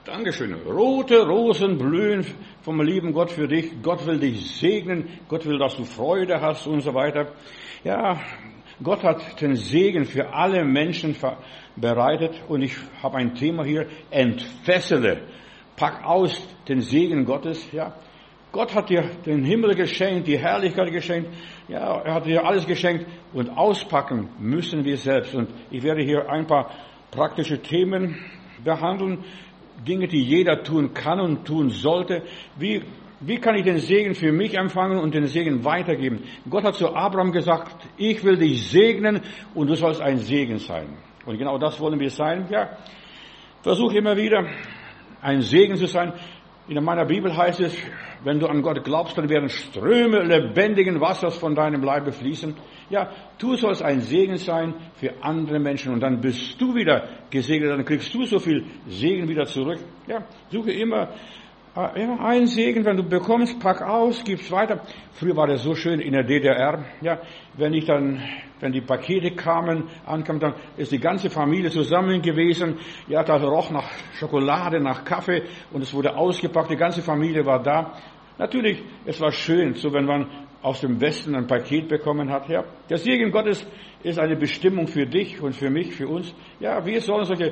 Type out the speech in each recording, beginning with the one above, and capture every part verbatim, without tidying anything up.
Dankeschön. Rote Rosen blühen vom lieben Gott für dich. Gott will dich segnen. Gott will, dass du Freude hast und so weiter. Ja, Gott hat den Segen für alle Menschen bereitet. Und ich habe ein Thema hier. Entfessele. Pack aus den Segen Gottes. Ja, Gott hat dir den Himmel geschenkt, die Herrlichkeit geschenkt. Ja, er hat dir alles geschenkt. Und auspacken müssen wir selbst. Und ich werde hier ein paar praktische Themen behandeln. Dinge, die jeder tun kann und tun sollte. Wie, wie kann ich den Segen für mich empfangen und den Segen weitergeben? Gott hat zu Abraham gesagt, ich will dich segnen und du sollst ein Segen sein. Und genau das wollen wir sein. Ja, versuch immer wieder, ein Segen zu sein. In meiner Bibel heißt es, wenn du an Gott glaubst, dann werden Ströme lebendigen Wassers von deinem Leibe fließen. Ja, du sollst ein Segen sein für andere Menschen und dann bist du wieder gesegnet, dann kriegst du so viel Segen wieder zurück. Ja, suche immer, äh, immer einen Segen, wenn du bekommst, pack aus, gib's weiter. Früher war das so schön in der D D R, ja, wenn ich dann, wenn die Pakete kamen, ankamen, dann ist die ganze Familie zusammen gewesen. Ja, da roch nach Schokolade, nach Kaffee und es wurde ausgepackt, die ganze Familie war da. Natürlich, es war schön, so wenn man aus dem Westen ein Paket bekommen hat. Ja, der Segen Gottes ist eine Bestimmung für dich und für mich, für uns. Ja, wir sollen solche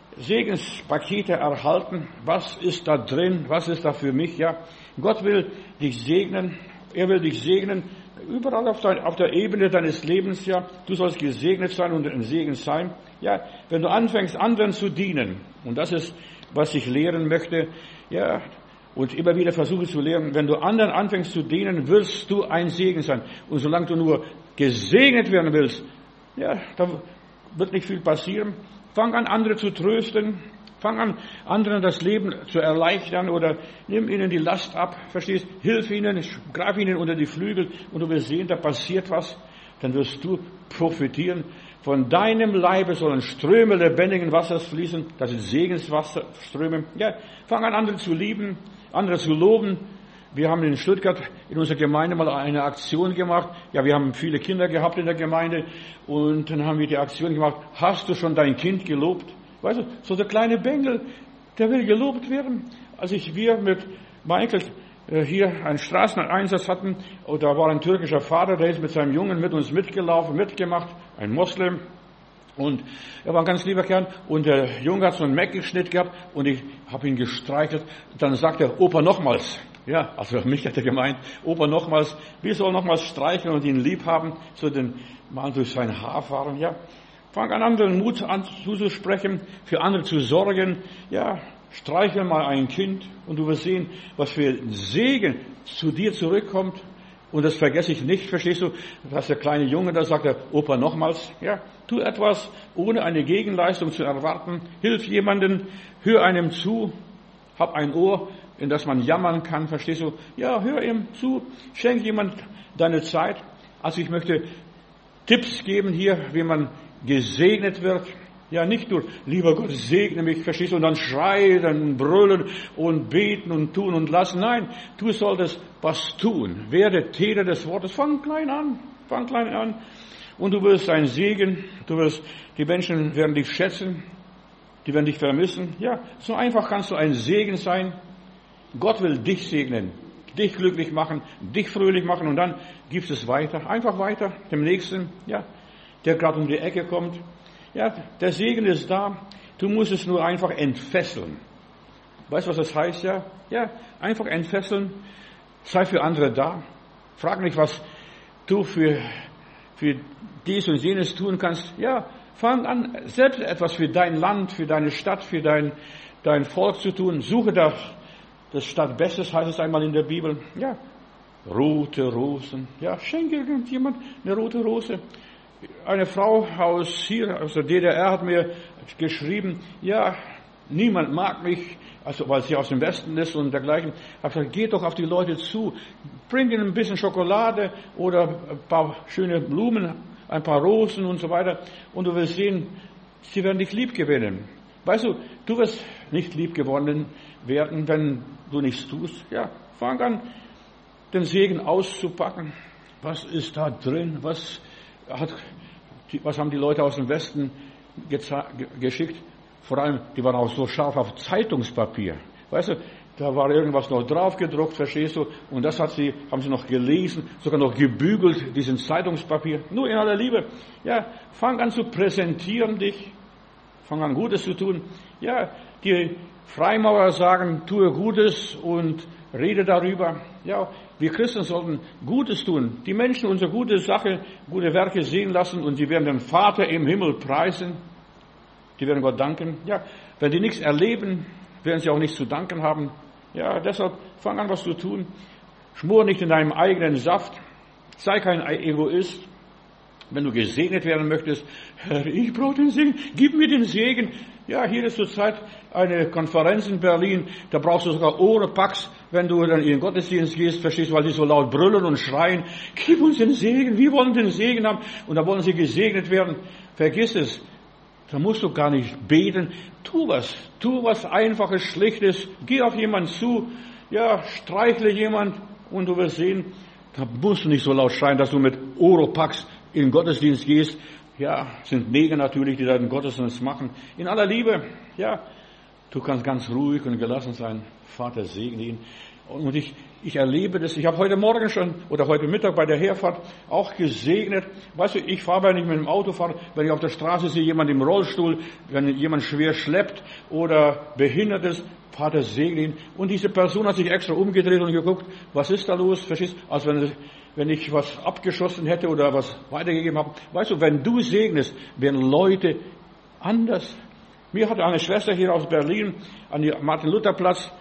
Segenspakete erhalten. Was ist da drin? Was ist da für mich? Ja, Gott will dich segnen. Er will dich segnen. Überall auf, dein, auf der Ebene deines Lebens, ja. Du sollst gesegnet sein und ein Segen sein. Ja, wenn du anfängst, anderen zu dienen. Und das ist, was ich lehren möchte. Ja, und immer wieder versuche zu lehren, wenn du anderen anfängst zu dienen, wirst du ein Segen sein. Und solange du nur gesegnet werden willst, ja, da wird nicht viel passieren. Fang an, andere zu trösten. Fang an, anderen das Leben zu erleichtern oder nimm ihnen die Last ab. Verstehst? Hilf ihnen, greif ihnen unter die Flügel und du wirst sehen, da passiert was. Dann wirst du profitieren. Von deinem Leibe sollen Ströme lebendigen Wassers fließen. Das sind Segenswasserströme. Ja, fang an, andere zu lieben, andere zu loben. Wir haben in Stuttgart in unserer Gemeinde mal eine Aktion gemacht. Ja, wir haben viele Kinder gehabt in der Gemeinde und dann haben wir die Aktion gemacht. Hast du schon dein Kind gelobt? Weißt du, so der kleine Bengel, der will gelobt werden. Als ich wir mit Michael äh, hier einen Straßeneinsatz hatten, und da war ein türkischer Vater, der ist mit seinem Jungen mit uns mitgelaufen, mitgemacht, ein Moslem. Und er war ein ganz lieber Kerl. Und der Junge hat so einen Meckenschnitt gehabt und ich habe ihn gestreichelt. Dann sagt er, Opa, nochmals. Ja, also mich hat er gemeint, Opa, nochmals. Wir sollen nochmals streicheln und ihn lieb haben, so den mal durch sein Haar fahren, ja. Fang an, anderen Mut an zuzusprechen, für andere zu sorgen. Ja, streichel mal ein Kind und du wirst sehen, was für Segen zu dir zurückkommt. Und das vergesse ich nicht, verstehst du, dass der kleine Junge da sagt, der Opa nochmals, ja, tu etwas, ohne eine Gegenleistung zu erwarten. Hilf jemandem, hör einem zu, hab ein Ohr, in das man jammern kann, verstehst du? Ja, hör ihm zu, schenk jemand deine Zeit. Also ich möchte Tipps geben hier, wie man gesegnet wird. Ja, nicht nur, lieber Gott, segne mich, verstehst du, und dann schreien, brüllen und beten und tun und lassen. Nein, du solltest was tun. Werde Täter des Wortes. Fang klein an, fang klein an. Und du wirst ein Segen, du wirst, die Menschen werden dich schätzen, die werden dich vermissen. Ja, so einfach kannst du ein Segen sein. Gott will dich segnen, dich glücklich machen, dich fröhlich machen und dann gibst es weiter, einfach weiter, dem Nächsten, ja, der gerade um die Ecke kommt. Ja, der Segen ist da. Du musst es nur einfach entfesseln. Weißt du, was das heißt? Ja, ja, einfach entfesseln. Sei für andere da. Frag nicht, was du für, für dies und jenes tun kannst. Ja, fang an, selbst etwas für dein Land, für deine Stadt, für dein, dein Volk zu tun. Suche das, das Stadt Bestes, heißt es einmal in der Bibel. Ja, rote Rosen. Ja, schenke irgendjemand eine rote Rose. Eine Frau aus hier, aus der D D R hat mir geschrieben, ja, niemand mag mich, also weil sie aus dem Westen ist und dergleichen. Ich habe gesagt, geh doch auf die Leute zu, bring ihnen ein bisschen Schokolade oder ein paar schöne Blumen, ein paar Rosen und so weiter. Und du wirst sehen, sie werden dich lieb gewinnen. Weißt du, du wirst nicht lieb gewonnen werden, wenn du nichts tust. Ja, fang an, den Segen auszupacken. Was ist da drin? Was hat, was haben die Leute aus dem Westen geschickt? Vor allem, die waren auch so scharf auf Zeitungspapier. Weißt du, da war irgendwas noch drauf gedruckt, verstehst du? Und das hat sie, haben sie noch gelesen, sogar noch gebügelt, diesen Zeitungspapier. Nur in aller Liebe. Ja, fang an zu präsentieren dich. Fang an, Gutes zu tun. Ja, die Freimaurer sagen, tue Gutes und rede darüber. Ja, wir Christen sollten Gutes tun. Die Menschen unsere gute Sache, gute Werke sehen lassen und sie werden den Vater im Himmel preisen. Die werden Gott danken. Ja, wenn die nichts erleben, werden sie auch nichts zu danken haben. Ja, deshalb fang an, was zu tun. Schmor nicht in deinem eigenen Saft. Sei kein Egoist. Wenn du gesegnet werden möchtest, Herr, ich brauche den Segen, gib mir den Segen. Ja, hier ist zurzeit eine Konferenz in Berlin, da brauchst du sogar Oropax, wenn du dann in den Gottesdienst gehst, verstehst du, weil die so laut brüllen und schreien, gib uns den Segen, wir wollen den Segen haben. Und da wollen sie gesegnet werden. Vergiss es, da musst du gar nicht beten. Tu was, tu was Einfaches, Schlichtes, geh auf jemanden zu, ja, streichle jemand und du wirst sehen, da musst du nicht so laut schreien, dass du mit Oropax in den Gottesdienst gehst. Ja, sind Neger natürlich, die da den Gottesdienst machen. In aller Liebe, ja, du kannst ganz ruhig und gelassen sein. Vater, segne ihn. Und ich, ich erlebe das. Ich habe heute Morgen schon oder heute Mittag bei der Herfahrt auch gesegnet. Weißt du, ich fahre, wenn ich mit dem Auto fahre, wenn ich auf der Straße sehe, jemand im Rollstuhl, wenn jemand schwer schleppt oder behindert ist, Vater, segne ihn. Und diese Person hat sich extra umgedreht und geguckt, was ist da los? Verstehst? Als wenn, wenn ich was abgeschossen hätte oder was weitergegeben habe. Weißt du, wenn du segnest, werden Leute anders. Mir hatte eine Schwester hier aus Berlin an den Martin-Luther-Platz.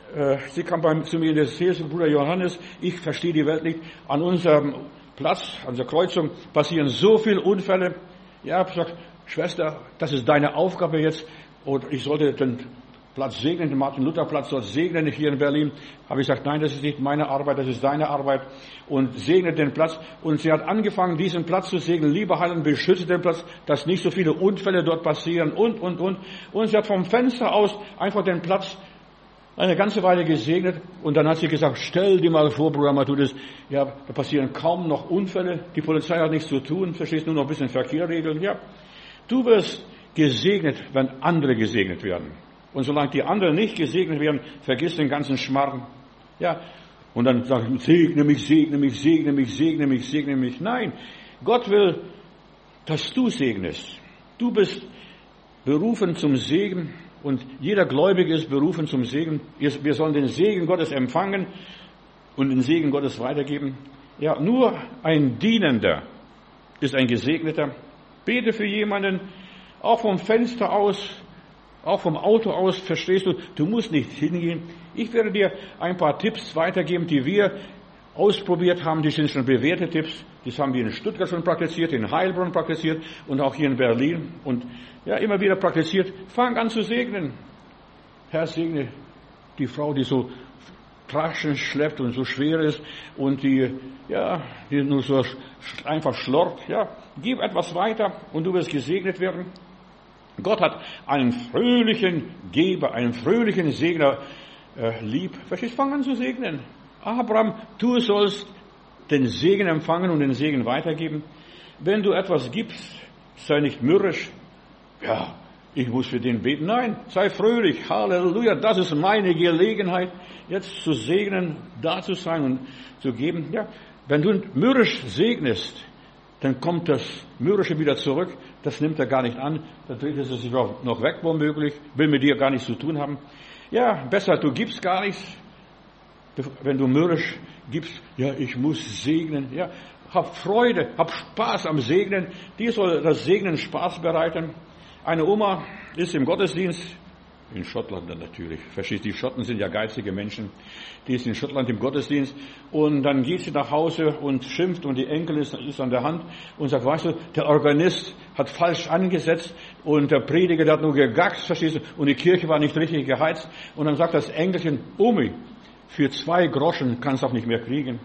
Sie kam bei, zu mir in das Seelsorge, Bruder Johannes, ich verstehe die Welt nicht. An unserem Platz, an der Kreuzung passieren so viele Unfälle. Ja, ich habe gesagt, Schwester, das ist deine Aufgabe jetzt. Und ich sollte den Platz segnen, den Martin-Luther-Platz dort segnen hier in Berlin. Habe ich gesagt, nein, das ist nicht meine Arbeit, das ist deine Arbeit. Und segne den Platz. Und sie hat angefangen, diesen Platz zu segnen. Lieber Heiland, beschütze den Platz, dass nicht so viele Unfälle dort passieren und, und, und. Und sie hat vom Fenster aus einfach den Platz eine ganze Weile gesegnet und dann hat sie gesagt, stell dir mal vor, Bruder Matthäus, ja, da passieren kaum noch Unfälle, die Polizei hat nichts zu tun, verstehst nur noch ein bisschen Verkehr regeln, ja. Du wirst gesegnet, wenn andere gesegnet werden. Und solange die anderen nicht gesegnet werden, vergiss den ganzen Schmarrn, ja. Und dann sag ich, segne mich, segne mich, segne mich, segne mich, segne mich. Nein, Gott will, dass du segnest. Du bist berufen zum Segen. Und jeder Gläubige ist berufen zum Segen. Wir sollen den Segen Gottes empfangen und den Segen Gottes weitergeben. Ja, nur ein Dienender ist ein Gesegneter. Bete für jemanden, auch vom Fenster aus, auch vom Auto aus, verstehst du, du musst nicht hingehen. Ich werde dir ein paar Tipps weitergeben, die wir ausprobiert haben, die sind schon bewährte Tipps. Das haben wir in Stuttgart schon praktiziert, in Heilbronn praktiziert und auch hier in Berlin und ja, immer wieder praktiziert. Fang an zu segnen. Herr, segne die Frau, die so Taschen schleppt und so schwer ist und die, ja, die nur so einfach schlurrt. Ja, gib etwas weiter und du wirst gesegnet werden. Gott hat einen fröhlichen Geber, einen fröhlichen Segner äh, lieb. Verstehst? Fang an zu segnen. Abraham, du sollst den Segen empfangen und den Segen weitergeben. Wenn du etwas gibst, sei nicht mürrisch. Ja, ich muss für den beten. Nein, sei fröhlich. Halleluja, das ist meine Gelegenheit, jetzt zu segnen, da zu sein und zu geben. Ja, wenn du mürrisch segnest, dann kommt das Mürrische wieder zurück. Das nimmt er gar nicht an. Dann dreht es sich auch noch weg, womöglich. Will mit dir gar nichts zu tun haben. Ja, besser, du gibst gar nichts. Wenn du mürrisch gibst, ja, ich muss segnen, ja, hab Freude, hab Spaß am Segnen. Dir soll das Segnen Spaß bereiten. Eine Oma ist im Gottesdienst, in Schottland natürlich, verstehst du, die Schotten sind ja geizige Menschen, die ist in Schottland im Gottesdienst und dann geht sie nach Hause und schimpft und die Enkel ist, ist an der Hand und sagt, weißt du, der Organist hat falsch angesetzt und der Prediger der hat nur gegackst, verstehst du, und die Kirche war nicht richtig geheizt und dann sagt das Enkelchen, Omi, für zwei Groschen kannst du auch nicht mehr kriegen.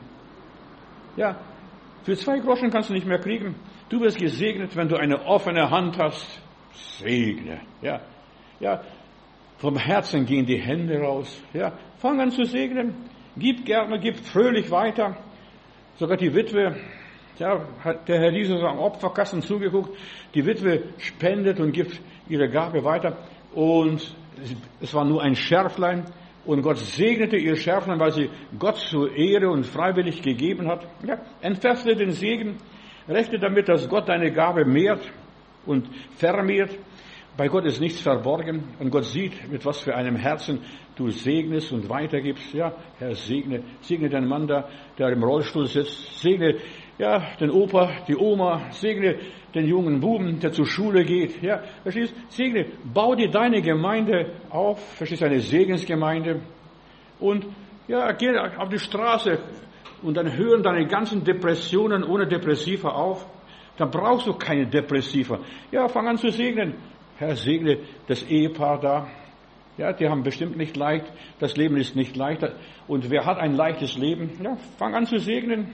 Ja, für zwei Groschen kannst du nicht mehr kriegen. Du wirst gesegnet, wenn du eine offene Hand hast. Segne. Ja, ja. Vom Herzen gehen die Hände raus. Ja, fang an zu segnen. Gib gerne, gib fröhlich weiter. Sogar die Witwe, ja, hat der Herr Jesus am Opferkasten zugeguckt. Die Witwe spendet und gibt ihre Gabe weiter. und es war nur ein Schärflein und Gott segnete ihr Schärflein, weil sie Gott zur Ehre und freiwillig gegeben hat. Ja, entfessle den Segen, rechne damit, dass Gott deine Gabe mehrt und vermehrt. Bei Gott ist nichts verborgen und Gott sieht, mit was für einem Herzen du segnest und weitergibst. Ja, Herr, segne, segne den Mann da, der im Rollstuhl sitzt, segne ja, den Opa, die Oma, segne den jungen Buben, der zur Schule geht. Ja, verstehst? Segne, bau dir deine Gemeinde auf, verstehst, eine Segensgemeinde. Und ja, geh auf die Straße und dann hören deine ganzen Depressionen ohne Depressiva auf. Dann brauchst du keine Depressiva. Ja, fang an zu segnen. Herr, segne das Ehepaar da. Ja, die haben bestimmt nicht leicht. Das Leben ist nicht leicht. Und wer hat ein leichtes Leben? Ja, fang an zu segnen.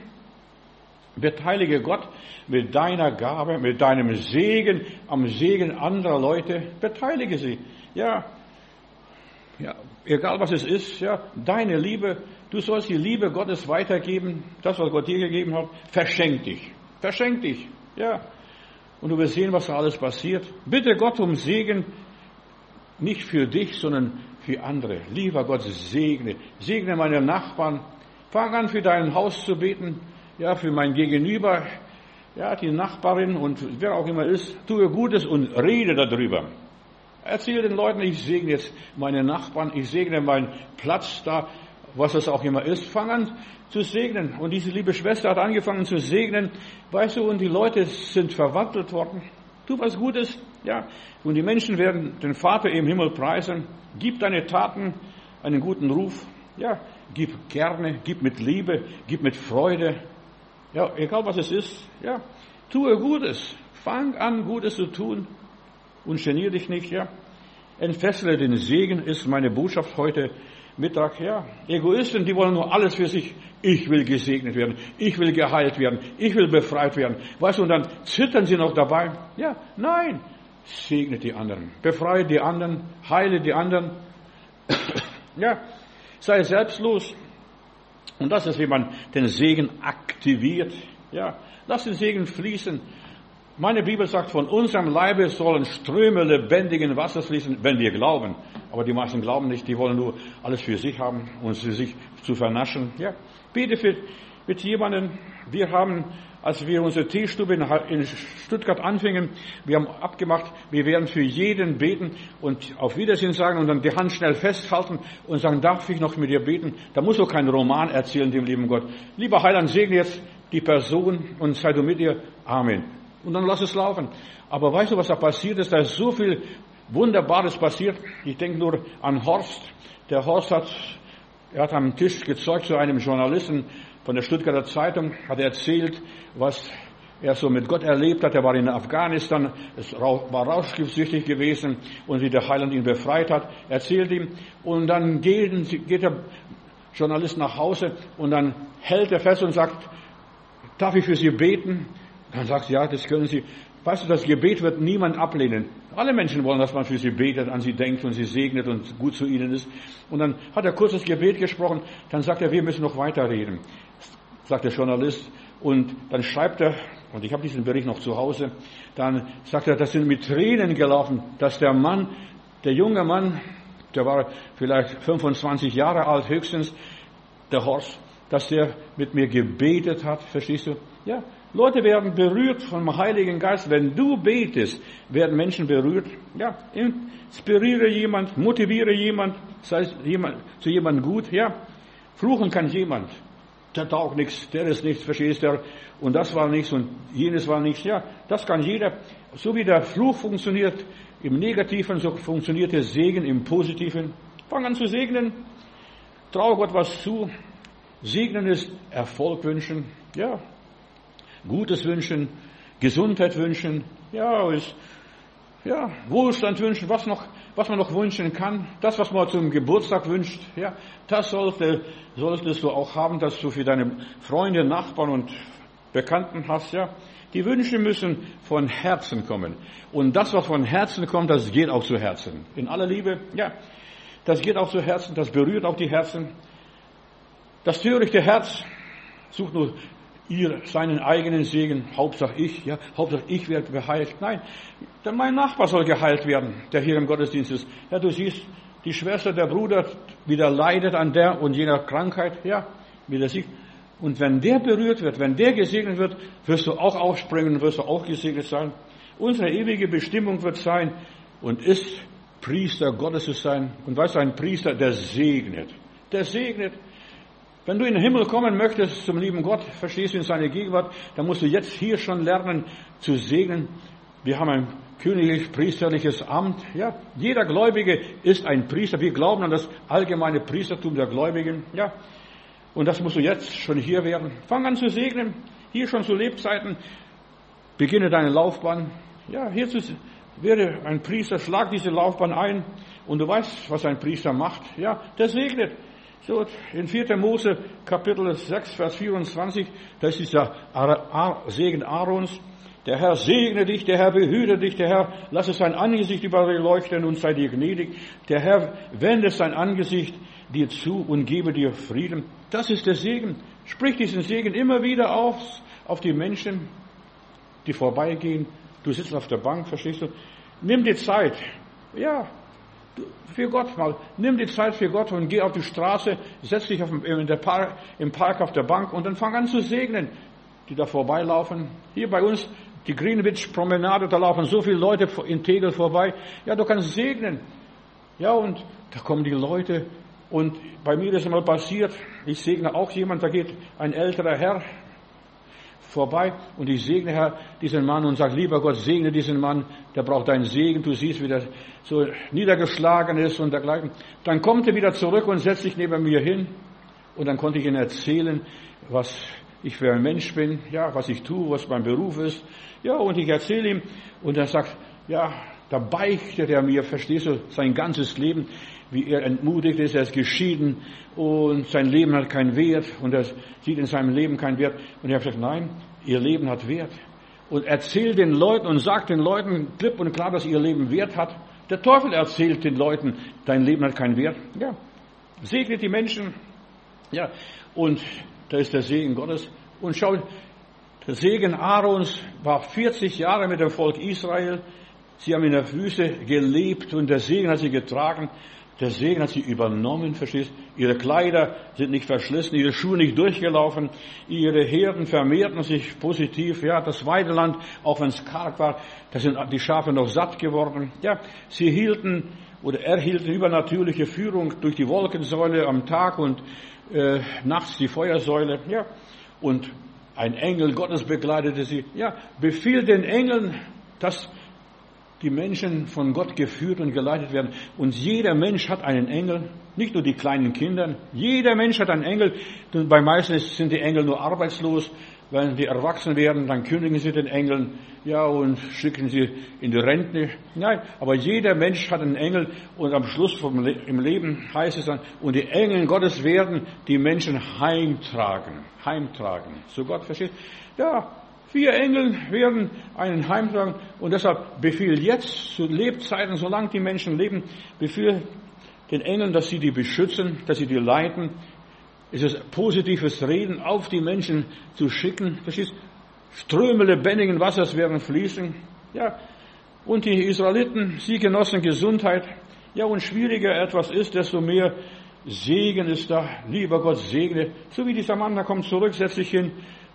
Beteilige Gott mit deiner Gabe, mit deinem Segen, am Segen anderer Leute. Beteilige sie. Ja, ja, egal was es ist, ja, deine Liebe. Du sollst die Liebe Gottes weitergeben. Das, was Gott dir gegeben hat, verschenk dich. Verschenk dich. Ja. Und du wirst sehen, was da alles passiert. Bitte Gott um Segen, nicht für dich, sondern für andere. Lieber Gott, segne. Segne meine Nachbarn. Fang an, für dein Haus zu beten. Ja, für mein Gegenüber. Ja, die Nachbarin und wer auch immer ist. Tue Gutes und rede darüber. Erzähle den Leuten, ich segne jetzt meine Nachbarn. Ich segne meinen Platz da, was es auch immer ist. Fang an zu segnen. Und diese liebe Schwester hat angefangen zu segnen. Weißt du, und die Leute sind verwandelt worden. Tu was Gutes, ja. Und die Menschen werden den Vater im Himmel preisen. Gib deine Taten einen guten Ruf. Ja, gib gerne, gib mit Liebe, gib mit Freude. Ja, egal was es ist, ja. Tue Gutes. Fang an, Gutes zu tun. Und genier dich nicht, ja. Entfessle den Segen ist meine Botschaft heute Mittag, ja. Egoisten, die wollen nur alles für sich. Ich will gesegnet werden. Ich will geheilt werden. Ich will befreit werden. Weißt du, und dann zittern sie noch dabei. Ja, nein. Segne die anderen. Befreie die anderen. Heile die anderen. Ja. Sei selbstlos. Und das ist, wie man den Segen aktiviert. Ja. Lass den Segen fließen. Meine Bibel sagt, von unserem Leibe sollen Ströme lebendigen Wassers fließen, wenn wir glauben. Aber die meisten glauben nicht, die wollen nur alles für sich haben und für sich zu vernaschen. Ja, bete für, mit jemandem. Wir haben, als wir unsere Teestube in Stuttgart anfingen, wir haben abgemacht, wir werden für jeden beten und auf Wiedersehen sagen und dann die Hand schnell festhalten und sagen, darf ich noch mit dir beten? Da muss doch kein Roman erzählen, dem lieben Gott. Lieber Heiland, segne jetzt die Person und sei du mit ihr. Amen. Und dann lass es laufen. Aber weißt du, was da passiert ist? Da ist so viel Wunderbares passiert. Ich denke nur an Horst. Der Horst hat, er hat am Tisch gezeugt zu einem Journalisten von der Stuttgarter Zeitung, hat erzählt, was er so mit Gott erlebt hat. Er war in Afghanistan, es war rauschgiftsüchtig gewesen und wie der Heiland ihn befreit hat, erzählt ihm. Und dann geht, geht der Journalist nach Hause und dann hält er fest und sagt, darf ich für Sie beten? Dann sagt sie, ja, das können Sie. Weißt du, das Gebet wird niemand ablehnen. Alle Menschen wollen, dass man für sie betet, an sie denkt und sie segnet und gut zu ihnen ist. Und dann hat er kurz das Gebet gesprochen. Dann sagt er, wir müssen noch weiterreden, sagt der Journalist. Und dann schreibt er, und ich habe diesen Bericht noch zu Hause, dann sagt er, das sind mit Tränen gelaufen, dass der Mann, der junge Mann, der war vielleicht fünfundzwanzig Jahre alt höchstens, der Horst, dass der mit mir gebetet hat, verstehst du? Ja, Leute werden berührt vom Heiligen Geist. Wenn du betest, werden Menschen berührt. Ja, inspiriere jemand, motiviere jemand, sei jemand, zu jemandem gut. Ja, fluchen kann jemand. Der taugt nichts, der ist nichts, verstehst du? Und das war nichts und jenes war nichts. Ja, das kann jeder. So wie der Fluch funktioniert im Negativen, so funktioniert der Segen im Positiven. Fang an zu segnen. Traue Gott was zu. Segnen ist Erfolg wünschen. Ja. Gutes wünschen, Gesundheit wünschen, ja, ist, ja, Wohlstand wünschen, was noch, was man noch wünschen kann, das, was man zum Geburtstag wünscht, ja, das sollte, solltest du auch haben, dass du für deine Freunde, Nachbarn und Bekannten hast, ja. Die Wünsche müssen von Herzen kommen. Und das, was von Herzen kommt, das geht auch zu Herzen. In aller Liebe, ja, das geht auch zu Herzen, das berührt auch die Herzen. Das törichte Herz sucht nur ihr, seinen eigenen Segen, Hauptsache ich, ja, Hauptsache ich werde geheilt. Nein, denn mein Nachbar soll geheilt werden, der hier im Gottesdienst ist. Ja, du siehst, die Schwester, der Bruder, wie der leidet an der und jener Krankheit, ja, wie der Sieg. Und wenn der berührt wird, wenn der gesegnet wird, wirst du auch aufspringen, wirst du auch gesegnet sein. Unsere ewige Bestimmung wird sein und ist, Priester Gottes zu sein. Und weißt du, ein Priester, der segnet. Der segnet. Wenn du in den Himmel kommen möchtest zum lieben Gott, verstehst du in seine Gegenwart, dann musst du jetzt hier schon lernen zu segnen. Wir haben ein königlich-priesterliches Amt. Ja, jeder Gläubige ist ein Priester. Wir glauben an das allgemeine Priestertum der Gläubigen. Ja, und das musst du jetzt schon hier werden. Fang an zu segnen. Hier schon zu Lebzeiten. Beginne deine Laufbahn. Ja, hier zu, werde ein Priester. Schlag diese Laufbahn ein. Und du weißt, was ein Priester macht. Ja, der segnet. So, in vierter Mose, Kapitel sechs, Vers vierundzwanzig, da ist dieser Segen Aarons. Der Herr segne dich, der Herr behüte dich, der Herr lasse sein Angesicht über dir leuchten und sei dir gnädig. Der Herr wende sein Angesicht dir zu und gebe dir Frieden. Das ist der Segen. Sprich diesen Segen immer wieder aus auf die Menschen, die vorbeigehen. Du sitzt auf der Bank, verstehst du? Nimm dir Zeit. Ja, für Gott mal. Nimm die Zeit für Gott und geh auf die Straße, setz dich auf, in der Park, im Park auf der Bank und dann fang an zu segnen, die da vorbeilaufen. Hier bei uns, die Greenwich-Promenade, da laufen so viele Leute in Tegel vorbei. Ja, du kannst segnen. Ja, und da kommen die Leute. Und bei mir ist einmal passiert, ich segne auch jemand, da geht ein älterer Herr vorbei und ich segne Herr diesen Mann und sage, lieber Gott, segne diesen Mann, der braucht deinen Segen, du siehst, wie der so niedergeschlagen ist und dergleichen. Dann kommt er wieder zurück und setzt sich neben mir hin und dann konnte ich ihm erzählen, was ich für ein Mensch bin, ja, was ich tue, was mein Beruf ist. Ja, und ich erzähle ihm und er sagt, ja, da beichtet er mir, verstehst du, sein ganzes Leben, wie er entmutigt ist, er ist geschieden und sein Leben hat keinen Wert und er sieht in seinem Leben keinen Wert. Und er hat gesagt, nein, ihr Leben hat Wert. Und erzählt den Leuten und sagt den Leuten klipp und klar, dass ihr Leben Wert hat. Der Teufel erzählt den Leuten, dein Leben hat keinen Wert. Ja, segnet die Menschen. Ja, und da ist der Segen Gottes. Und schau, der Segen Aarons war vierzig Jahre mit dem Volk Israel. Sie haben in der Wüste gelebt und der Segen hat sie getragen. Der Segen hat sie übernommen, verstehst? Ihre Kleider sind nicht verschlissen, ihre Schuhe nicht durchgelaufen, ihre Herden vermehrten sich positiv. Ja, das Weideland, auch wenn es karg war, da sind die Schafe noch satt geworden. Ja, sie hielten oder erhielten übernatürliche Führung durch die Wolkensäule am Tag und äh, nachts die Feuersäule. Ja, und ein Engel Gottes begleitete sie. Ja, befiehlt den Engeln, dass die Menschen von Gott geführt und geleitet werden. Und jeder Mensch hat einen Engel, nicht nur die kleinen Kinder. Jeder Mensch hat einen Engel. Und bei meisten sind die Engel nur arbeitslos. Wenn die erwachsen werden, dann kündigen sie den Engeln, ja, und schicken sie in die Rente. Nein, aber jeder Mensch hat einen Engel. Und am Schluss vom Le- im Leben heißt es dann, und die Engel Gottes werden die Menschen heimtragen. Heimtragen. So Gott versteht. Ja, vier Engel werden einen heimtragen und deshalb befiehl jetzt zu Lebzeiten, solange die Menschen leben, befiehl den Engeln, dass sie die beschützen, dass sie die leiten. Es ist positives Reden auf die Menschen zu schicken. Verstehst? Ströme lebendigen Wassers werden fließen. Ja. Und die Israeliten, sie genossen Gesundheit. Ja, und schwieriger etwas ist, desto mehr Segen ist da. Lieber Gott, segne. So wie dieser Mann, der kommt zurück, setzt sich hin.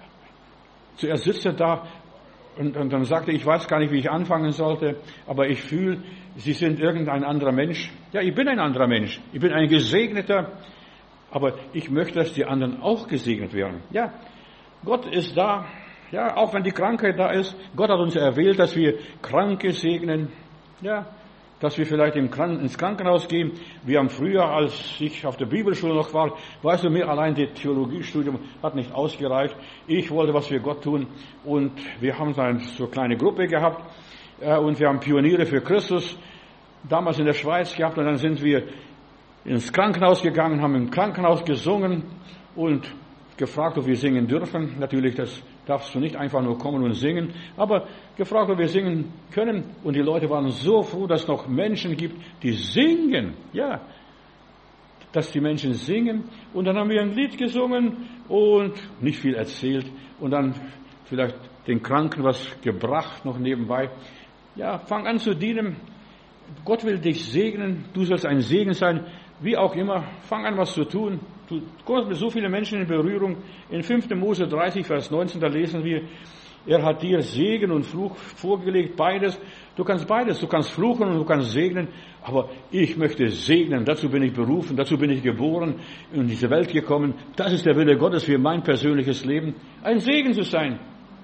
Zuerst sitzt er da und, und dann sagt er, ich weiß gar nicht, wie ich anfangen sollte, aber ich fühle, Sie sind irgendein anderer Mensch. Ja, ich bin ein anderer Mensch. Ich bin ein Gesegneter, aber ich möchte, dass die anderen auch gesegnet werden. Ja, Gott ist da, ja, auch wenn die Krankheit da ist. Gott hat uns erwählt, dass wir Kranke segnen. Ja, dass wir vielleicht ins Krankenhaus gehen. Wir haben früher, als ich auf der Bibelschule noch war, weißt du, mir allein das Theologiestudium hat nicht ausgereicht. Ich wollte was für Gott tun und wir haben so eine so kleine Gruppe gehabt und wir haben Pioniere für Christus damals in der Schweiz gehabt und dann sind wir ins Krankenhaus gegangen, haben im Krankenhaus gesungen und gefragt, ob wir singen dürfen. Natürlich, das darfst du nicht einfach nur kommen und singen, aber gefragt, ob wir singen können. Und die Leute waren so froh, dass es noch Menschen gibt, die singen. Ja, dass die Menschen singen. Und dann haben wir ein Lied gesungen und nicht viel erzählt. Und dann vielleicht den Kranken was gebracht, noch nebenbei. Ja, fang an zu dienen. Gott will dich segnen. Du sollst ein Segen sein. Wie auch immer, fang an, was zu tun. Du kommst mit so vielen Menschen in Berührung. In fünften Mose dreißig, Vers neunzehn, da lesen wir, er hat dir Segen und Fluch vorgelegt, beides. Du kannst beides, du kannst fluchen und du kannst segnen, aber ich möchte segnen, dazu bin ich berufen, dazu bin ich geboren, in diese Welt gekommen. Das ist der Wille Gottes für mein persönliches Leben, ein Segen zu sein.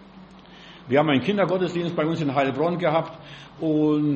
Wir haben einen Kindergottesdienst bei uns in Heilbronn gehabt und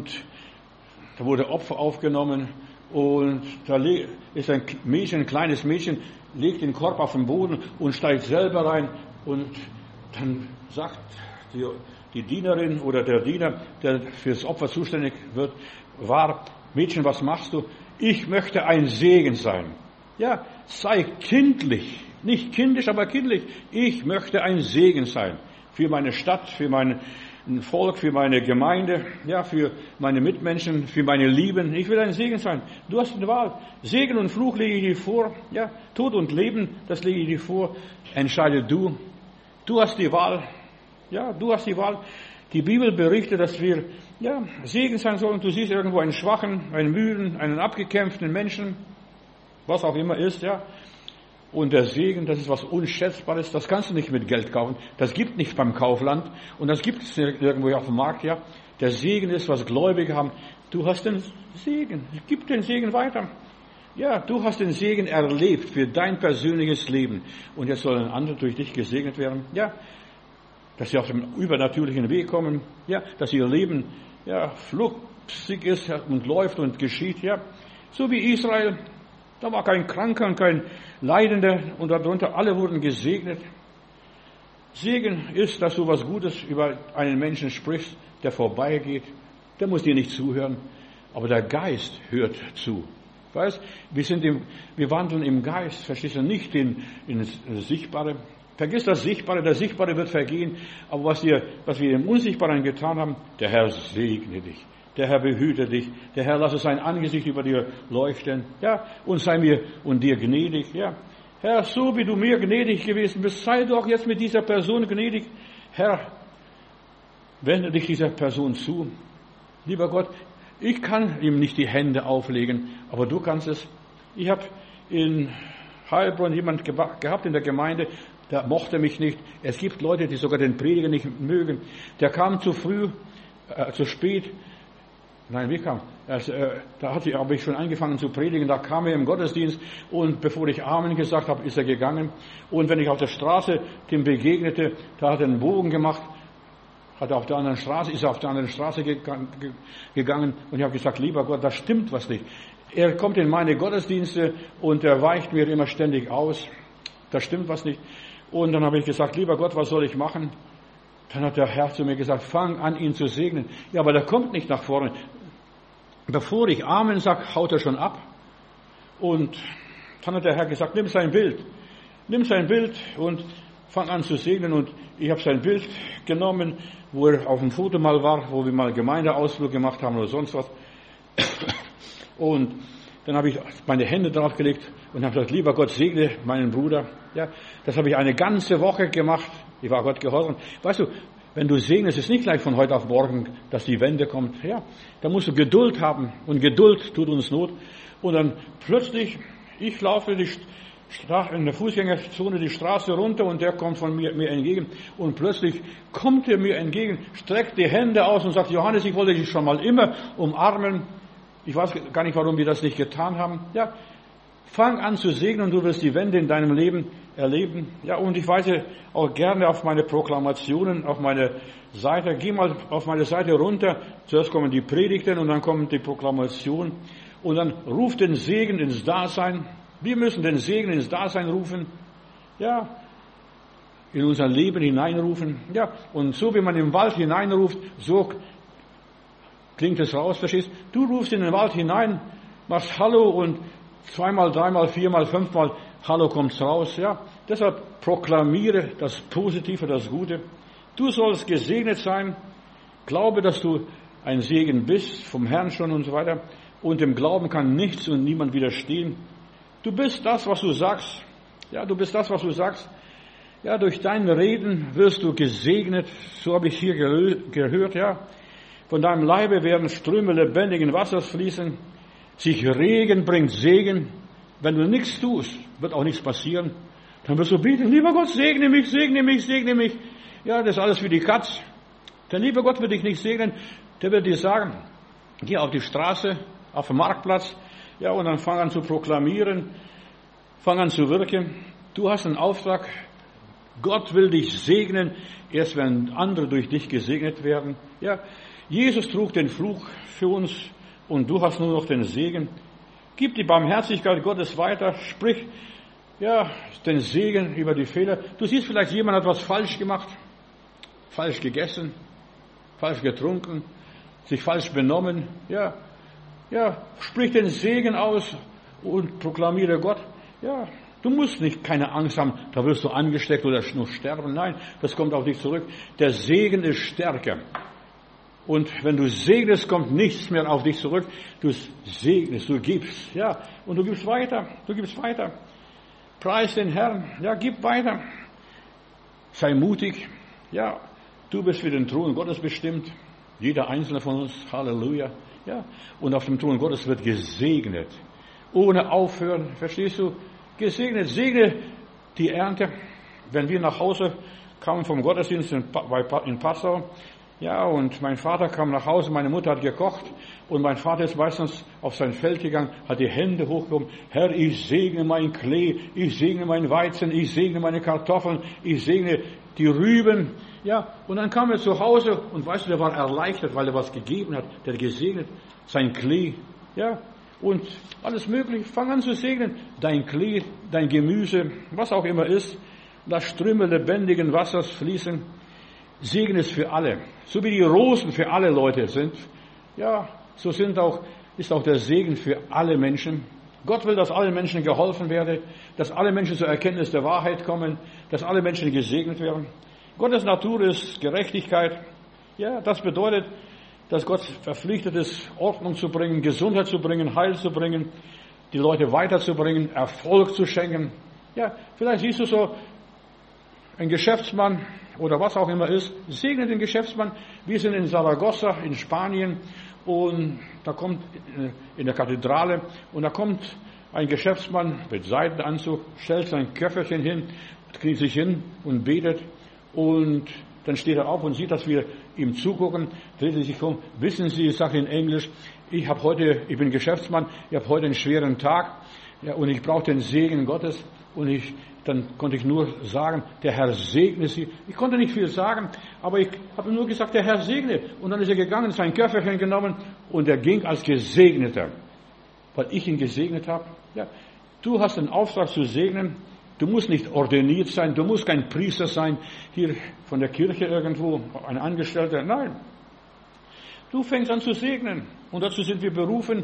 da wurde Opfer aufgenommen und da ist ein Mädchen, ein kleines Mädchen, legt den Korb auf den Boden und steigt selber rein und dann sagt die, die Dienerin oder der Diener, der fürs Opfer zuständig wird, war, Mädchen, was machst du? Ich möchte ein Segen sein. Ja, sei kindlich. Nicht kindisch, aber kindlich. Ich möchte ein Segen sein. Für meine Stadt, für mein Volk, für meine Gemeinde, ja, für meine Mitmenschen, für meine Lieben. Ich will ein Segen sein. Du hast eine Wahl. Segen und Fluch lege ich dir vor. Ja, Tod und Leben, das lege ich dir vor. Entscheide du. Du hast die Wahl. Ja, du hast die Wahl. Die Bibel berichtet, dass wir, ja, Segen sein sollen. Du siehst irgendwo einen Schwachen, einen Müden, einen abgekämpften Menschen, was auch immer ist, ja. Und der Segen, das ist was Unschätzbares. Das kannst du nicht mit Geld kaufen. Das gibt nicht beim Kaufland. Und das gibt es irgendwo auf dem Markt, ja. Der Segen ist, was Gläubige haben. Du hast den Segen. Gib den Segen weiter. Ja, du hast den Segen erlebt für dein persönliches Leben. Und jetzt sollen andere durch dich gesegnet werden. Ja, dass sie auf dem übernatürlichen Weg kommen. Ja, dass ihr Leben, ja, flüssig ist und läuft und geschieht. Ja, so wie Israel. Da war kein Kranker und kein Leidender und darunter alle wurden gesegnet. Segen ist, dass du was Gutes über einen Menschen sprichst, der vorbeigeht. Der muss dir nicht zuhören, aber der Geist hört zu. Weißt, wir sind im, wir wandeln im Geist, verstehst du, nicht in, in das Sichtbare. Vergiss das Sichtbare, das Sichtbare wird vergehen, aber was wir, was wir im Unsichtbaren getan haben, der Herr segne dich. Der Herr behüte dich. Der Herr lasse sein Angesicht über dir leuchten. Ja, und sei mir und dir gnädig. Ja, Herr, so wie du mir gnädig gewesen bist, sei du auch jetzt mit dieser Person gnädig. Herr, wende dich dieser Person zu. Lieber Gott, ich kann ihm nicht die Hände auflegen, aber du kannst es. Ich habe in Heilbronn jemand gehabt in der Gemeinde, der mochte mich nicht. Es gibt Leute, die sogar den Prediger nicht mögen. Der kam zu früh, äh, zu spät. Nein, wie kam? Also, äh, da hatte, habe ich schon angefangen zu predigen, da kam er im Gottesdienst und bevor ich Amen gesagt habe, ist er gegangen. Und wenn ich auf der Straße dem begegnete, da hat er einen Bogen gemacht, hat er auf der anderen Straße, ist er auf der anderen Straße gegangen und ich habe gesagt, lieber Gott, da stimmt was nicht. Er kommt in meine Gottesdienste und er weicht mir immer ständig aus. Da stimmt was nicht. Und dann habe ich gesagt, lieber Gott, was soll ich machen? Dann hat der Herr zu mir gesagt, fang an, ihn zu segnen. Ja, aber der kommt nicht nach vorne. Bevor ich Amen sage, haut er schon ab. Und dann hat der Herr gesagt, nimm sein Bild. Nimm sein Bild und fang an zu segnen. Und ich habe sein Bild genommen, wo er auf dem Foto mal war, wo wir mal Gemeindeausflug gemacht haben oder sonst was. Und dann habe ich meine Hände draufgelegt und habe gesagt, lieber Gott, segne meinen Bruder. Ja, das habe ich eine ganze Woche gemacht. Ich war Gott gehorsam. Weißt du, wenn du segnest, ist es nicht gleich von heute auf morgen, dass die Wende kommt. Ja, da musst du Geduld haben. Und Geduld tut uns Not. Und dann plötzlich, ich laufe die in der Fußgängerzone die Straße runter und der kommt von mir, mir entgegen. Und plötzlich kommt er mir entgegen, streckt die Hände aus und sagt, Johannes, ich wollte dich schon mal immer umarmen. Ich weiß gar nicht, warum wir das nicht getan haben. Ja, fang an zu segnen und du wirst die Wende in deinem Leben erleben. Ja, und ich weise auch gerne auf meine Proklamationen, auf meine Seite. Geh mal auf meine Seite runter. Zuerst kommen die Predigten und dann kommt die Proklamation. Und dann ruft den Segen ins Dasein. Wir müssen den Segen ins Dasein rufen. Ja, in unser Leben hineinrufen. Ja, und so wie man im Wald hineinruft, so klingt es raus, verstehst? Du rufst in den Wald hinein, machst Hallo und zweimal, dreimal, viermal, fünfmal Hallo kommt's raus, ja. Deshalb proklamiere das Positive, das Gute. Du sollst gesegnet sein. Glaube, dass du ein Segen bist, vom Herrn schon und so weiter. Und dem Glauben kann nichts und niemand widerstehen. Du bist das, was du sagst. Ja, du bist das, was du sagst. Ja, durch dein Reden wirst du gesegnet. So habe ich hier gehört, ja. Von deinem Leibe werden Ströme lebendigen Wassers fließen. Sich Regen bringt Segen. Wenn du nichts tust, wird auch nichts passieren. Dann wirst du beten, lieber Gott, segne mich, segne mich, segne mich. Ja, das ist alles wie die Katz. Der liebe Gott wird dich nicht segnen. Der wird dir sagen, geh auf die Straße, auf den Marktplatz, ja, und dann fang an zu proklamieren, fang an zu wirken. Du hast einen Auftrag. Gott will dich segnen, erst wenn andere durch dich gesegnet werden. Ja, Jesus trug den Fluch für uns und du hast nur noch den Segen. Gib die Barmherzigkeit Gottes weiter, sprich, ja, den Segen über die Fehler. Du siehst vielleicht, jemand hat was falsch gemacht, falsch gegessen, falsch getrunken, sich falsch benommen. Ja, ja, sprich den Segen aus und proklamiere Gott. Ja, du musst nicht keine Angst haben, da wirst du angesteckt oder nur sterben. Nein, das kommt auf dich zurück. Der Segen ist stärker. Und wenn du segnest, kommt nichts mehr auf dich zurück. Du segnest, du gibst, ja, und du gibst weiter, du gibst weiter. Preis den Herrn, ja, gib weiter. Sei mutig, ja, du bist für den Thron Gottes bestimmt. Jeder einzelne von uns, Halleluja, ja. Und auf dem Thron Gottes wird gesegnet. Ohne Aufhören, verstehst du? Gesegnet, segne die Ernte. Wenn wir nach Hause kamen vom Gottesdienst in, in Passau, ja, und mein Vater kam nach Hause, meine Mutter hat gekocht und mein Vater ist meistens auf sein Feld gegangen, hat die Hände hochgehoben. Herr, ich segne mein Klee, ich segne mein Weizen, ich segne meine Kartoffeln, ich segne die Rüben. Ja, und dann kam er zu Hause und weißt du, der war erleichtert, weil er was gegeben hat, der hat gesegnet, sein Klee, ja, und alles Mögliche. Fang an zu segnen, dein Klee, dein Gemüse, was auch immer ist, lass Ströme lebendigen Wassers fließen. Segen ist für alle. So wie die Rosen für alle Leute sind, ja, so sind auch, ist auch der Segen für alle Menschen. Gott will, dass allen Menschen geholfen werde, dass alle Menschen zur Erkenntnis der Wahrheit kommen, dass alle Menschen gesegnet werden. Gottes Natur ist Gerechtigkeit. Ja, das bedeutet, dass Gott verpflichtet ist, Ordnung zu bringen, Gesundheit zu bringen, Heil zu bringen, die Leute weiterzubringen, Erfolg zu schenken. Ja, vielleicht siehst du so ein Geschäftsmann oder was auch immer ist, segne den Geschäftsmann. Wir sind in Saragossa in Spanien und da kommt in der Kathedrale und da kommt ein Geschäftsmann mit Seidenanzug, stellt sein Köfferchen hin, kniet sich hin und betet und dann steht er auf und sieht, dass wir ihm zugucken, dreht sich um. Wissen Sie, sagt in Englisch, ich habe heute, ich bin Geschäftsmann, ich habe heute einen schweren Tag, ja, und ich brauche den Segen Gottes und ich dann konnte ich nur sagen, der Herr segne Sie. Ich konnte nicht viel sagen, aber ich habe nur gesagt, der Herr segne. Und dann ist er gegangen, sein Köfferchen genommen und er ging als Gesegneter, weil ich ihn gesegnet habe. Ja, du hast den Auftrag zu segnen. Du musst nicht ordiniert sein, du musst kein Priester sein, hier von der Kirche irgendwo, ein Angestellter. Nein, du fängst an zu segnen und dazu sind wir berufen.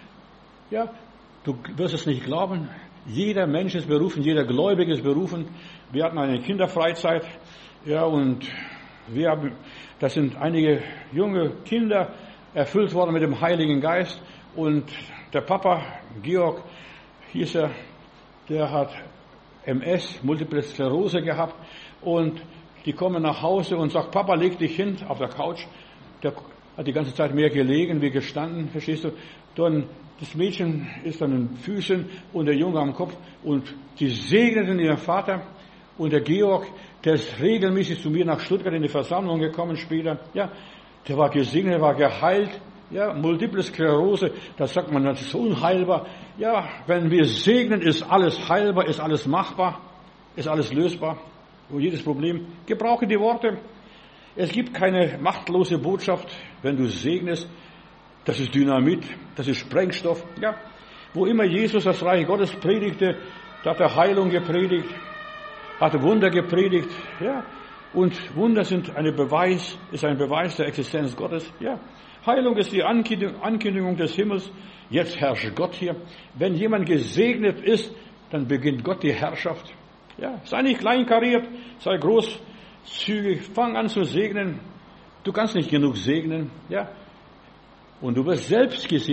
Ja, du wirst es nicht glauben. Jeder Mensch ist berufen, jeder Gläubige ist berufen. Wir hatten eine Kinderfreizeit, ja, und wir haben, das sind einige junge Kinder erfüllt worden mit dem Heiligen Geist. Und der Papa, Georg, hieß er, der hat M S, Multiple Sklerose gehabt. Und die kommen nach Hause und sagt, Papa, leg dich hin auf der Couch. Der hat die ganze Zeit mehr gelegen wie gestanden, verstehst du? Dann das Mädchen ist an den Füßen und der Junge am Kopf und sie segneten ihren Vater und der Georg, der ist regelmäßig zu mir nach Stuttgart in die Versammlung gekommen später, ja, der war gesegnet, war geheilt, ja, Multiple Sklerose, das sagt man, das ist unheilbar, ja, wenn wir segnen, ist alles heilbar, ist alles machbar, ist alles lösbar und jedes Problem, gebrauche die Worte, es gibt keine machtlose Botschaft, wenn du segnest. Das ist Dynamit, das ist Sprengstoff. Ja, wo immer Jesus das Reich Gottes predigte, da hat er Heilung gepredigt, hat er Wunder gepredigt. Ja, und Wunder sind eine Beweis, ist ein Beweis der Existenz Gottes. Ja, Heilung ist die Ankündigung des Himmels. Jetzt herrscht Gott hier. Wenn jemand gesegnet ist, dann beginnt Gott die Herrschaft. Ja, sei nicht kleinkariert, sei großzügig, fang an zu segnen. Du kannst nicht genug segnen. Ja. Und du wirst selbst gesegnet.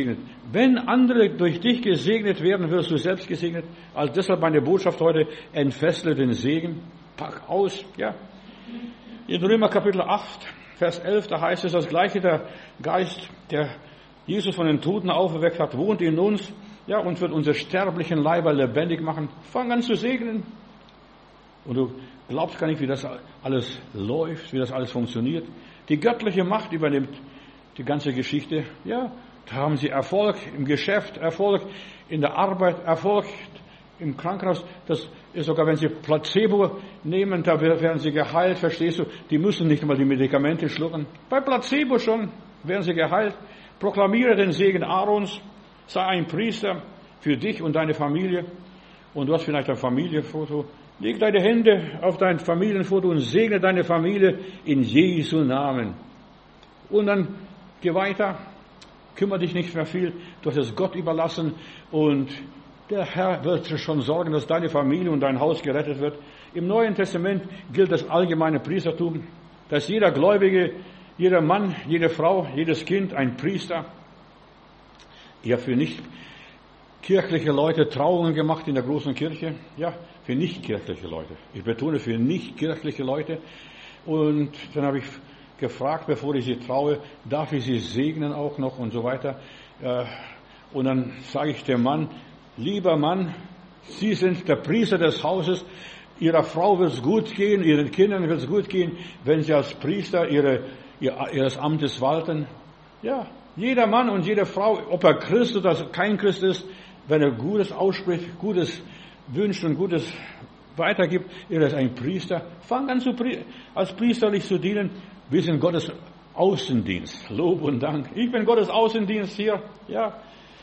Wenn andere durch dich gesegnet werden, wirst du selbst gesegnet. Also deshalb meine Botschaft heute, entfessle den Segen, pack aus, ja. In Römer Kapitel acht, Vers elf, da heißt es, das gleiche der Geist, der Jesus von den Toten auferweckt hat, wohnt in uns, ja, und wird unsere sterblichen Leiber lebendig machen. Fang an zu segnen. Und du glaubst gar nicht, wie das alles läuft, wie das alles funktioniert. Die göttliche Macht übernimmt die ganze Geschichte. Ja, da haben sie Erfolg im Geschäft, Erfolg in der Arbeit, Erfolg im Krankenhaus. Das ist sogar, wenn sie Placebo nehmen, da werden sie geheilt, verstehst du? Die müssen nicht mal die Medikamente schlucken. Bei Placebo schon werden sie geheilt. Proklamiere den Segen Aarons, sei ein Priester für dich und deine Familie. Und du hast vielleicht ein Familienfoto. Leg deine Hände auf dein Familienfoto und segne deine Familie in Jesu Namen. Und dann geh weiter, kümmere dich nicht mehr viel, du hast es Gott überlassen und der Herr wird schon sorgen, dass deine Familie und dein Haus gerettet wird. Im Neuen Testament gilt das allgemeine Priestertum, dass jeder Gläubige, jeder Mann, jede Frau, jedes Kind ein Priester. Ich habe für nicht kirchliche Leute Trauungen gemacht in der großen Kirche. Ja, für nicht kirchliche Leute. Ich betone für nicht kirchliche Leute. Und dann habe ich gefragt, bevor ich sie traue, darf ich sie segnen auch noch und so weiter. Und dann sage ich dem Mann, lieber Mann, Sie sind der Priester des Hauses. Ihrer Frau wird es gut gehen, Ihren Kindern wird es gut gehen, wenn Sie als Priester ihre, Ihres Amtes walten. Ja, jeder Mann und jede Frau, ob er Christ oder kein Christ ist, wenn er Gutes ausspricht, Gutes wünscht und Gutes weitergibt, er ist ein Priester. Fang an, zu, als priesterlich zu dienen. Wir sind Gottes Außendienst. Lob und Dank. Ich bin Gottes Außendienst hier. Ja,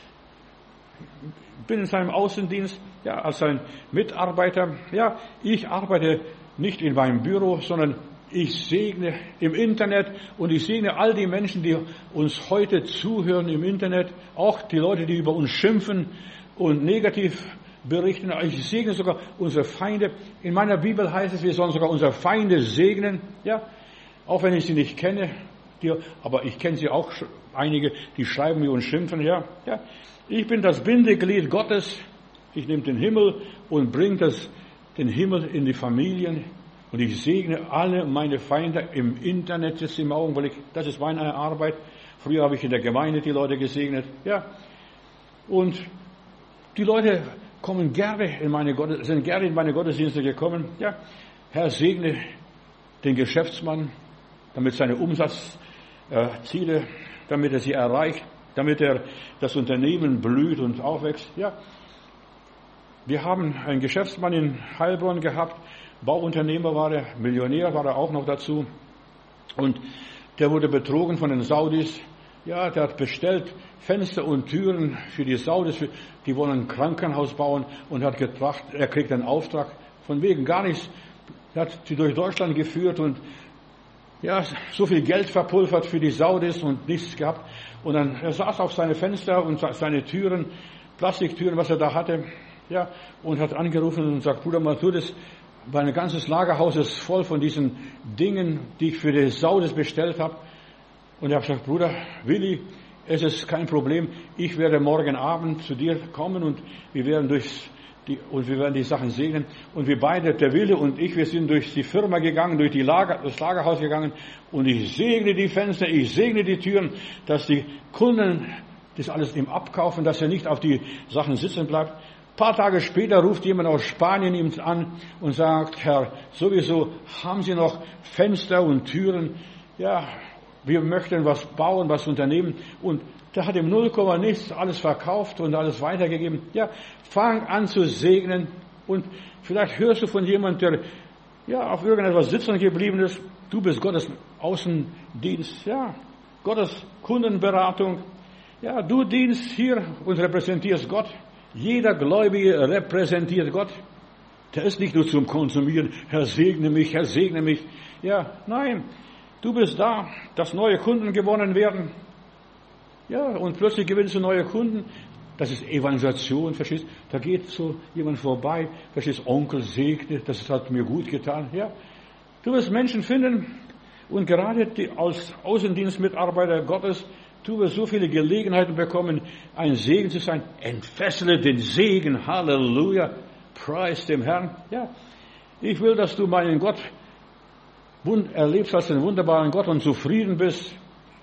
bin in seinem Außendienst, ja, als sein Mitarbeiter. Ja, ich arbeite nicht in meinem Büro, sondern ich segne im Internet und ich segne all die Menschen, die uns heute zuhören im Internet, auch die Leute, die über uns schimpfen und negativ berichten. Ich segne sogar unsere Feinde. In meiner Bibel heißt es, wir sollen sogar unsere Feinde segnen. Ja, auch wenn ich sie nicht kenne, die, aber ich kenne sie auch, einige, die schreiben mir und schimpfen. Ja, ja. Ich bin das Bindeglied Gottes. Ich nehme den Himmel und bringe das, den Himmel in die Familien. Und ich segne alle meine Feinde im Internet jetzt im Augenblick. Das ist meine Arbeit. Früher habe ich in der Gemeinde die Leute gesegnet. Ja. Und die Leute kommen gerne in meine Gottes, sind gerne in meine Gottesdienste gekommen. Ja. Herr, segne den Geschäftsmann, damit seine Umsatzziele, damit er sie erreicht, damit er das Unternehmen blüht und aufwächst. Ja. Wir haben einen Geschäftsmann in Heilbronn gehabt, Bauunternehmer war er, Millionär war er auch noch dazu. Und der wurde betrogen von den Saudis. Ja, der hat bestellt Fenster und Türen für die Saudis, die wollen ein Krankenhaus bauen und hat gedacht, er kriegt einen Auftrag von wegen gar nichts. Er hat sie durch Deutschland geführt und ja, so viel Geld verpulvert für die Saudis und nichts gehabt. Und dann, er saß auf seine Fenster und seine Türen, Plastiktüren, was er da hatte, ja, und hat angerufen und sagt, Bruder, mal tu das. Mein ganzes Lagerhaus ist voll von diesen Dingen, die ich für die Saudis bestellt habe. Und ich habe gesagt, Bruder Willi, es ist kein Problem. Ich werde morgen Abend zu dir kommen und wir werden durchs, die, und wir werden die Sachen segnen. Und wir beide, der Wille und ich, wir sind durch die Firma gegangen, durch die Lager, das Lagerhaus gegangen. Und ich segne die Fenster, ich segne die Türen, dass die Kunden das alles ihm abkaufen, dass er nicht auf die Sachen sitzen bleibt. Ein paar Tage später ruft jemand aus Spanien ihm an und sagt, Herr, sowieso haben Sie noch Fenster und Türen? Ja, wir möchten was bauen, was unternehmen. Und der hat im null Komma nichts alles verkauft und alles weitergegeben. Ja, fang an zu segnen. Und vielleicht hörst du von jemandem, der ja auf irgendetwas sitzen geblieben ist. Du bist Gottes Außendienst, ja, Gottes Kundenberatung. Ja, du dienst hier und repräsentierst Gott. Jeder Gläubige repräsentiert Gott. Der ist nicht nur zum Konsumieren. Herr, segne mich, Herr, segne mich. Ja, nein. Du bist da, dass neue Kunden gewonnen werden. Ja, und plötzlich gewinnst du neue Kunden. Das ist Evangelisation, verstehst? Da geht so jemand vorbei, verstehst? Onkel segne, das hat mir gut getan. Ja, du wirst Menschen finden und gerade die, als Außendienstmitarbeiter Gottes Du wirst so viele Gelegenheiten bekommen, ein Segen zu sein. Entfessele den Segen. Halleluja. Preis dem Herrn. Ja. Ich will, dass du meinen Gott erlebst als den wunderbaren Gott und zufrieden bist.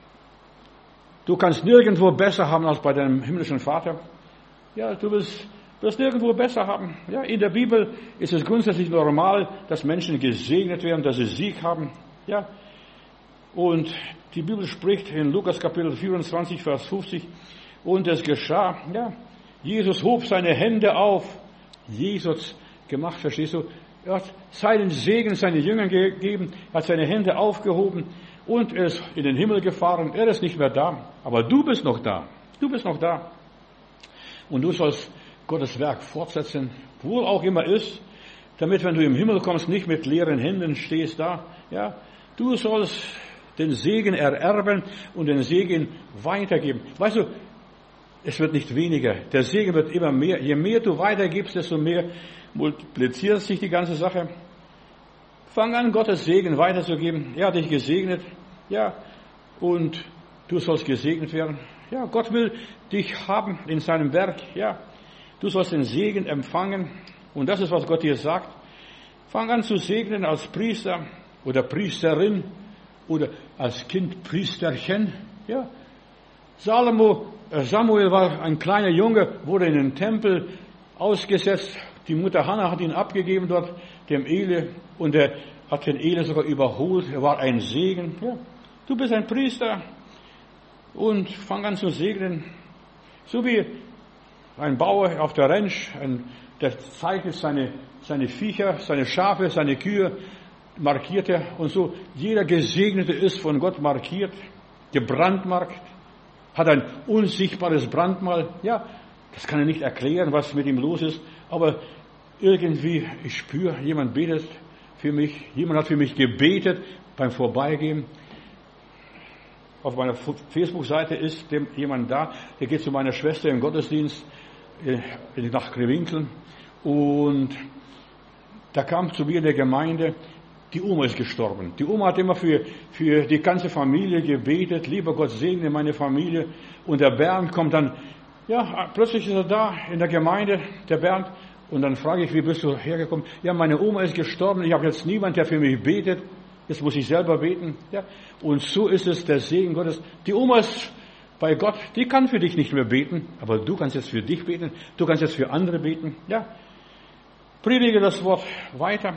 Du kannst nirgendwo besser haben als bei deinem himmlischen Vater. Ja, du wirst, wirst nirgendwo besser haben. Ja, in der Bibel ist es grundsätzlich normal, dass Menschen gesegnet werden, dass sie Sieg haben. Ja, und die Bibel spricht in Lukas Kapitel vierundzwanzig, Vers fünfzig, und es geschah, ja, Jesus hob seine Hände auf. Jesus gemacht, verstehst du? Er hat seinen Segen seinen Jüngern gegeben, hat seine Hände aufgehoben und er ist in den Himmel gefahren. Er ist nicht mehr da, aber du bist noch da. Du bist noch da. Und du sollst Gottes Werk fortsetzen, wo auch immer ist, damit, wenn du im Himmel kommst, nicht mit leeren Händen stehst da. Ja, du sollst den Segen ererben und den Segen weitergeben. Weißt du, es wird nicht weniger. Der Segen wird immer mehr. Je mehr du weitergibst, desto mehr multipliziert sich die ganze Sache. Fang an, Gottes Segen weiterzugeben. Er hat dich gesegnet. Ja, und du sollst gesegnet werden. Ja, Gott will dich haben in seinem Werk. Ja, du sollst den Segen empfangen. Und das ist, was Gott dir sagt. Fang an zu segnen als Priester oder Priesterin oder als Kind Priesterchen. Ja, Salomo, Samuel war ein kleiner Junge, wurde in den Tempel ausgesetzt. Die Mutter Hannah hat ihn abgegeben dort, dem Eli, und er hat den Eli sogar überholt. Er war ein Segen. Ja, du bist ein Priester und fang an zu segnen. So wie ein Bauer auf der Ranch, ein, der zeichnet seine, seine Viecher, seine Schafe, seine Kühe, markiert er. Und so jeder Gesegnete ist von Gott markiert, gebrandmarkt, hat ein unsichtbares Brandmal. Ja, das kann er nicht erklären, was mit ihm los ist, aber irgendwie, ich spüre, jemand betet für mich, jemand hat für mich gebetet beim Vorbeigehen. Auf meiner Facebook-Seite ist jemand da, der geht zu meiner Schwester im Gottesdienst nach Grewinkel und da kam zu mir in der Gemeinde, die Oma ist gestorben. Die Oma hat immer für, für die ganze Familie gebetet, lieber Gott segne meine Familie. Und der Bernd kommt dann, ja, plötzlich ist er da in der Gemeinde, der Bernd, und dann frage ich, wie bist du hergekommen? Ja, meine Oma ist gestorben, ich habe jetzt niemand, der für mich betet, jetzt muss ich selber beten. Ja, und so ist es, der Segen Gottes. Die Oma ist bei Gott, die kann für dich nicht mehr beten, aber du kannst jetzt für dich beten, du kannst jetzt für andere beten. Ja, predige das Wort weiter.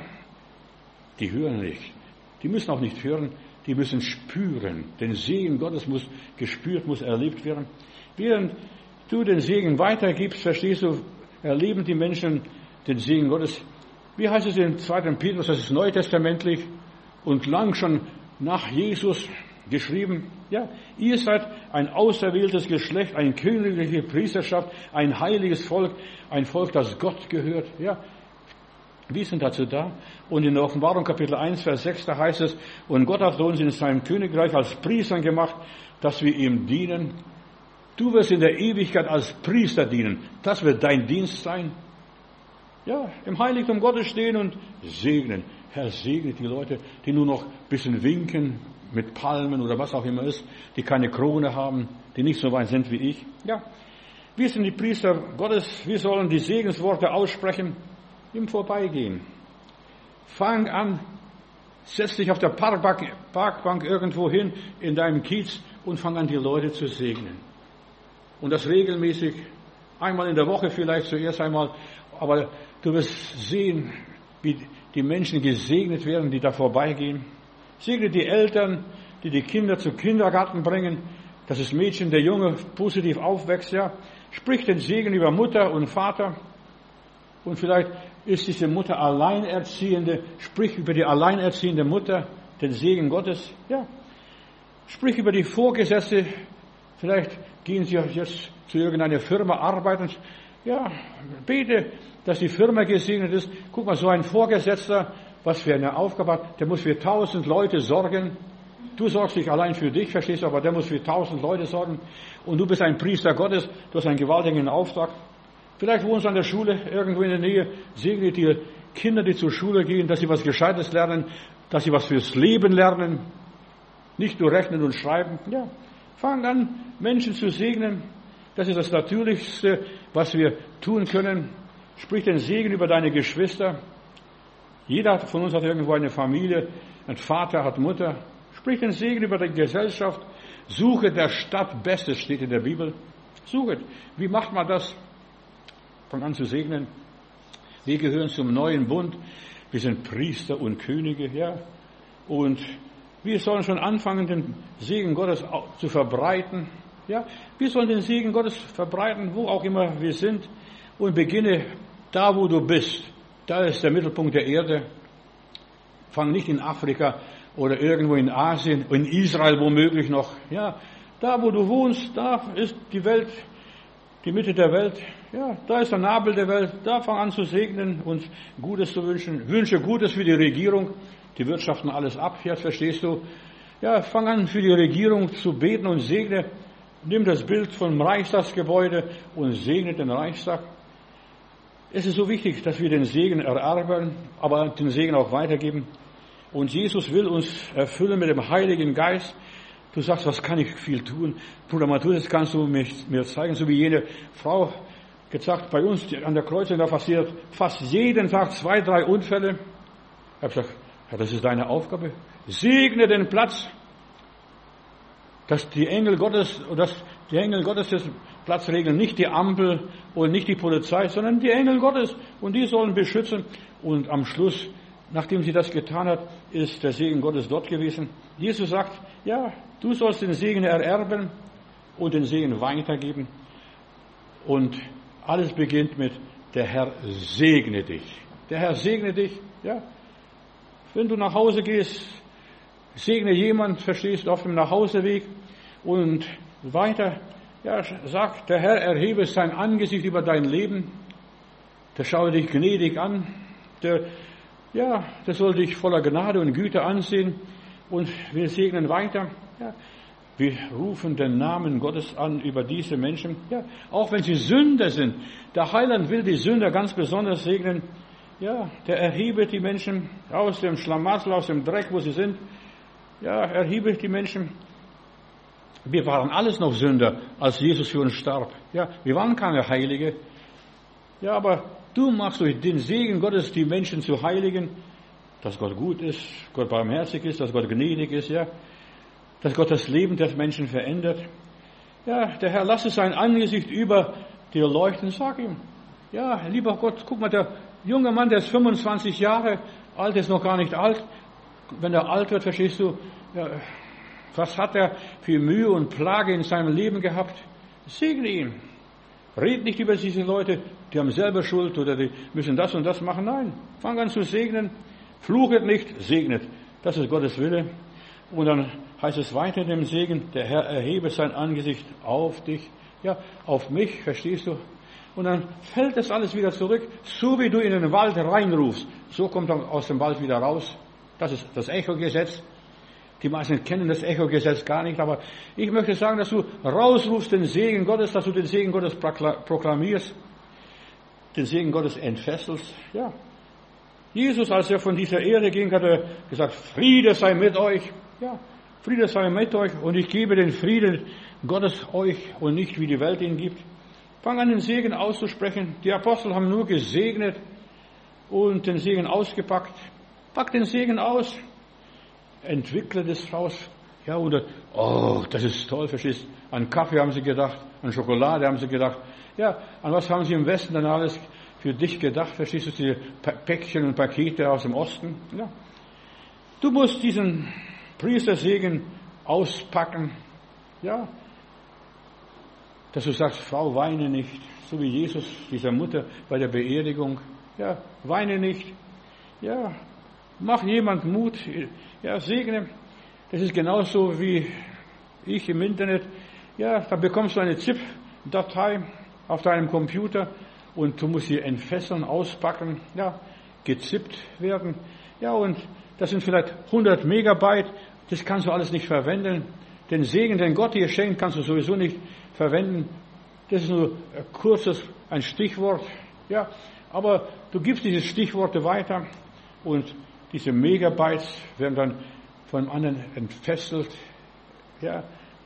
Die hören nicht. Die müssen auch nicht hören, die müssen spüren. Den Segen Gottes muss gespürt, muss erlebt werden. Während du den Segen weitergibst, verstehst du, erleben die Menschen den Segen Gottes. Wie heißt es in zweiten Petrus, das ist neutestamentlich und lang schon nach Jesus geschrieben. Ja, ihr seid ein auserwähltes Geschlecht, eine königliche Priesterschaft, ein heiliges Volk, ein Volk, das Gott gehört. Ja, wir sind dazu da. Und in der Offenbarung Kapitel eins, Vers sechs, da heißt es, und Gott hat uns in seinem Königreich als Priestern gemacht, dass wir ihm dienen. Du wirst in der Ewigkeit als Priester dienen. Das wird dein Dienst sein. Ja, im Heiligtum Gottes stehen und segnen. Herr, segne die Leute, die nur noch ein bisschen winken mit Palmen oder was auch immer ist, die keine Krone haben, die nicht so weit sind wie ich. Ja, wir sind die Priester Gottes. Wir sollen die Segensworte aussprechen im Vorbeigehen. Fang an, setz dich auf der Parkbank, Parkbank irgendwo hin in deinem Kiez und fang an, die Leute zu segnen. Und das regelmäßig, einmal in der Woche vielleicht zuerst einmal, aber du wirst sehen, wie die Menschen gesegnet werden, die da vorbeigehen. Segne die Eltern, die die Kinder zum Kindergarten bringen, dass das Mädchen, der Junge positiv aufwächst, ja. Sprich den Segen über Mutter und Vater. Und vielleicht ist diese Mutter Alleinerziehende, sprich über die alleinerziehende Mutter den Segen Gottes, ja. Sprich über die Vorgesetzte, vielleicht gehen Sie jetzt zu irgendeiner Firma arbeiten, ja, bete, dass die Firma gesegnet ist. Guck mal, so ein Vorgesetzter, was für eine Aufgabe hat, der muss für tausend Leute sorgen. Du sorgst nicht allein für dich, verstehst du, aber der muss für tausend Leute sorgen. Und du bist ein Priester Gottes, du hast einen gewaltigen Auftrag. Vielleicht wohnst du an der Schule irgendwo in der Nähe, segne die Kinder, die zur Schule gehen, dass sie was Gescheites lernen, dass sie was fürs Leben lernen, nicht nur rechnen und schreiben. Ja, Fang an, Menschen zu segnen. Das ist das Natürlichste, was wir tun können. Sprich den Segen über deine Geschwister. Jeder von uns hat irgendwo eine Familie, ein Vater hat Mutter. Sprich den Segen über die Gesellschaft. Suche der Stadt Bestes, steht in der Bibel. Suche. Wie macht man das? Fang an zu segnen. Wir gehören zum neuen Bund. Wir sind Priester und Könige, ja. Und wir sollen schon anfangen, den Segen Gottes zu verbreiten. Ja, wir sollen den Segen Gottes verbreiten, wo auch immer wir sind. Und beginne da, wo du bist. Da ist der Mittelpunkt der Erde. Fang nicht in Afrika oder irgendwo in Asien, in Israel womöglich noch. Ja, da, wo du wohnst, da ist die Welt, die Mitte der Welt. Ja, da ist der Nabel der Welt. Da fang an zu segnen und Gutes zu wünschen. Wünsche Gutes für die Regierung. Die wirtschaften alles ab, jetzt verstehst du. Ja, fang an für die Regierung zu beten und segne. Nimm das Bild vom Reichstagsgebäude und segne den Reichstag. Es ist so wichtig, dass wir den Segen ererben, aber den Segen auch weitergeben. Und Jesus will uns erfüllen mit dem Heiligen Geist. Du sagst, was kann ich viel tun? Bruder Matthäus, kannst du mir zeigen, so wie jene Frau gesagt, bei uns an der Kreuzung, da passiert fast jeden Tag zwei, drei Unfälle. Ich habe gesagt, ja, das ist deine Aufgabe. Segne den Platz, dass die Engel Gottes, dass die Engel Gottes den Platz regeln, nicht die Ampel und nicht die Polizei, sondern die Engel Gottes. Und die sollen beschützen. Und am Schluss, nachdem sie das getan hat, ist der Segen Gottes dort gewesen. Jesus sagt, ja, du sollst den Segen ererben und den Segen weitergeben. Und alles beginnt mit, der Herr segne dich. Der Herr segne dich, ja. Wenn du nach Hause gehst, segne jemand, verstehst du, auf dem Nachhauseweg und weiter, ja, sagt, der Herr erhebe sein Angesicht über dein Leben, der schaue dich gnädig an, der, ja, der soll dich voller Gnade und Güte ansehen und wir segnen weiter, ja. Wir rufen den Namen Gottes an über diese Menschen, ja, auch wenn sie Sünder sind. Der Heiland will die Sünder ganz besonders segnen. Ja, der erhebe die Menschen aus dem Schlamassel, aus dem Dreck, wo sie sind. Ja, erhebe die Menschen. Wir waren alles noch Sünder, als Jesus für uns starb. Ja, wir waren keine Heilige. Ja, aber du machst durch den Segen Gottes die Menschen zu Heiligen, dass Gott gut ist, Gott barmherzig ist, dass Gott gnädig ist, ja. Dass Gott das Leben des Menschen verändert. Ja, der Herr lasse sein Angesicht über dir leuchten. Sag ihm, ja, lieber Gott, guck mal, der junge Mann, der ist fünfundzwanzig Jahre alt, ist noch gar nicht alt. Wenn er alt wird, verstehst du, ja, was hat er für Mühe und Plage in seinem Leben gehabt? Segne ihn. Red nicht über diese Leute, die haben selber Schuld oder die müssen das und das machen. Nein, fang an zu segnen. Fluchet nicht, segnet. Das ist Gottes Wille. Und dann heißt es weiter in dem Segen, der Herr erhebe sein Angesicht auf dich, ja, auf mich, verstehst du? Und dann fällt das alles wieder zurück, so wie du in den Wald reinrufst, so kommt er aus dem Wald wieder raus. Das ist das Echo-Gesetz. Die meisten kennen das Echo-Gesetz gar nicht, aber ich möchte sagen, dass du rausrufst den Segen Gottes, dass du den Segen Gottes proklamierst, den Segen Gottes entfesselst, ja. Jesus, als er von dieser Erde ging, hat er gesagt, Friede sei mit euch, ja. Friede sei mit euch und ich gebe den Frieden Gottes euch und nicht wie die Welt ihn gibt. Fang an, den Segen auszusprechen. Die Apostel haben nur gesegnet und den Segen ausgepackt. Pack den Segen aus. Entwickle das raus. Ja, oder, oh, das ist toll, verstehst du? An Kaffee haben sie gedacht, an Schokolade haben sie gedacht. Ja, an was haben sie im Westen dann alles für dich gedacht? Verstehst du, diese Päckchen und Pakete aus dem Osten? Ja. Du musst diesen Priestersegen auspacken, ja, dass du sagst, Frau, weine nicht, so wie Jesus, dieser Mutter bei der Beerdigung, ja, weine nicht, ja, mach jemand Mut, ja, segne, das ist genauso wie ich im Internet, ja, da bekommst du eine ZIP-Datei auf deinem Computer und du musst sie entfesseln, auspacken, ja, gezippt werden, ja, und das sind vielleicht hundert Megabyte, das kannst du alles nicht verwenden. Den Segen, den Gott dir schenkt, kannst du sowieso nicht verwenden. Das ist nur ein kurzes, ein Stichwort. Ja, aber du gibst diese Stichworte weiter und diese Megabytes werden dann von anderen entfesselt. Ja,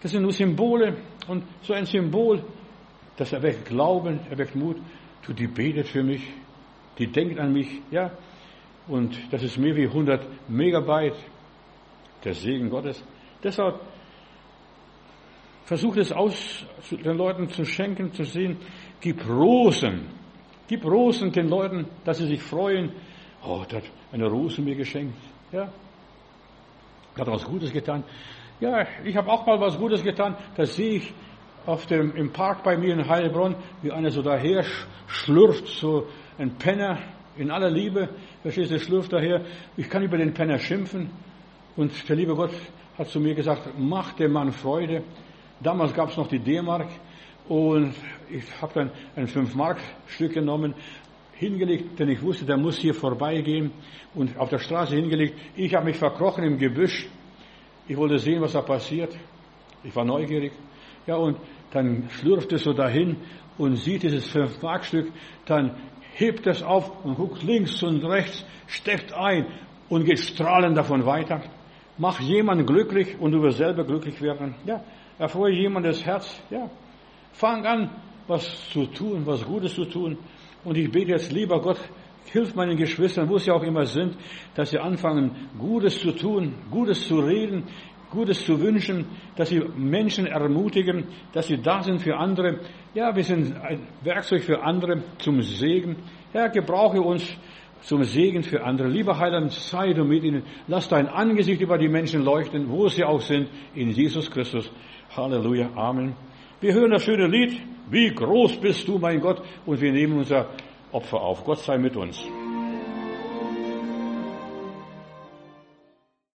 Das sind nur Symbole. Und so ein Symbol, das erweckt Glauben, erweckt Mut. Du, die betet für mich, die denkt an mich, ja. Und das ist mehr wie hundert Megabyte, der Segen Gottes. Deshalb versucht es aus, den Leuten zu schenken, zu sehen, gib Rosen. Gib Rosen den Leuten, dass sie sich freuen. Oh, der hat eine Rose mir geschenkt. Ja, der hat was Gutes getan. Ja, ich habe auch mal was Gutes getan. Das sehe ich auf dem, im Park bei mir in Heilbronn, wie einer so daher schlürft, so ein Penner in aller Liebe. Verstehst du, schlürft daher. Ich kann über den Penner schimpfen. Und der liebe Gott hat zu mir gesagt, mach dem Mann Freude. Damals gab es noch die D-Mark. Und ich habe dann ein fünf-Mark-Stück genommen, hingelegt, denn ich wusste, der muss hier vorbeigehen, und auf der Straße hingelegt. Ich habe mich verkrochen im Gebüsch. Ich wollte sehen, was da passiert. Ich war neugierig. Ja, und dann schlürft es so dahin und sieht dieses fünf-Mark-Stück, dann hebt es auf und guckt links und rechts, steckt ein und geht strahlend davon weiter. Mach jemanden glücklich und du wirst selber glücklich werden. Ja, erfreue jemandes Herz. Ja. Fang an, was zu tun, was Gutes zu tun. Und ich bete jetzt, lieber Gott, hilf meinen Geschwistern, wo sie auch immer sind, dass sie anfangen, Gutes zu tun, Gutes zu reden, Gutes zu wünschen, dass sie Menschen ermutigen, dass sie da sind für andere. Ja, wir sind ein Werkzeug für andere zum Segen. Herr, gebrauche uns zum Segen für andere. Lieber Heiland, sei du mit ihnen. Lass dein Angesicht über die Menschen leuchten, wo sie auch sind, in Jesus Christus. Halleluja, Amen. Wir hören das schöne Lied, wie groß bist du, mein Gott, und wir nehmen unser Opfer auf. Gott sei mit uns.